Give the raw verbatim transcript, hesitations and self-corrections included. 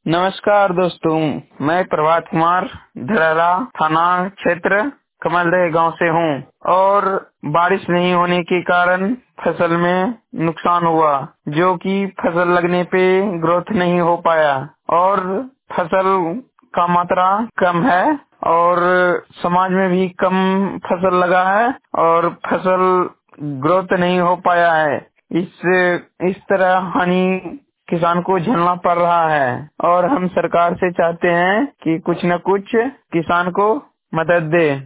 नमस्कार दोस्तों, मैं प्रभात कुमार धरहरा थाना क्षेत्र कमलदह गांव से हूं और बारिश नहीं होने के कारण फसल में नुकसान हुआ, जो कि फसल लगने पे ग्रोथ नहीं हो पाया और फसल का मात्रा कम है और समाज में भी कम फसल लगा है और फसल ग्रोथ नहीं हो पाया है। इस इस तरह हानि किसान को झेलना पड़ रहा है और हम सरकार से चाहते हैं कि कुछ न कुछ किसान को मदद दे।